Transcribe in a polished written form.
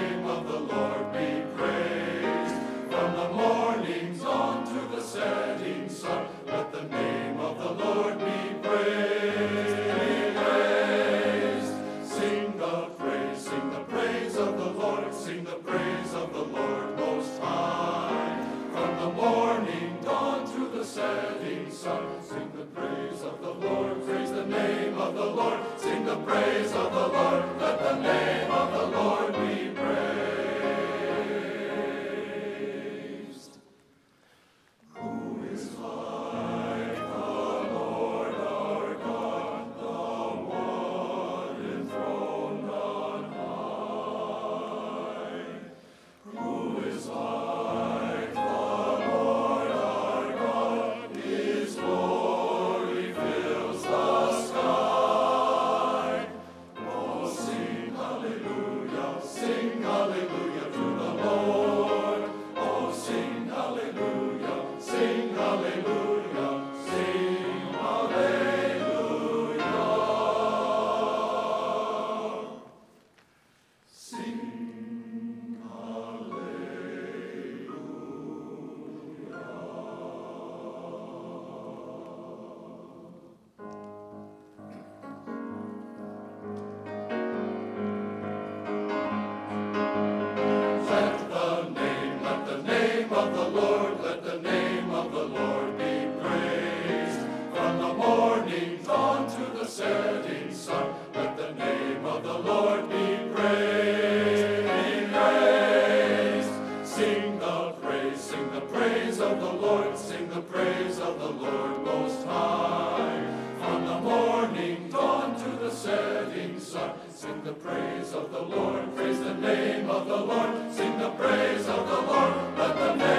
name of the Lord be praised. From the morning dawn to the setting sun, let the name of the Lord be praised. Be praised. Sing the praise of the Lord. Sing the praise of the Lord Most High. From the morning dawn to the setting sun, sing the praise of the Lord. Praise the name of the Lord. Sing the praise of the Lord. Let the name of the Lord be praised. Who is like the Lord our God, the one enthroned on high? Who is like the Lord our God? His glory fills the sky. Oh, sing hallelujah to the Lord. Oh, sing hallelujah, sing hallelujah, sing hallelujah. Sing Let the name of the Lord be praised. From the morning dawn to the setting sun, let the name of the Lord be praised. Be praised. Sing the praise of the Lord. Sing the praise of the Lord Most High. From the morning dawn to the setting sun, sing the praise of the Lord. Praise the name of the Lord. Sing the praise of the Lord. Let the name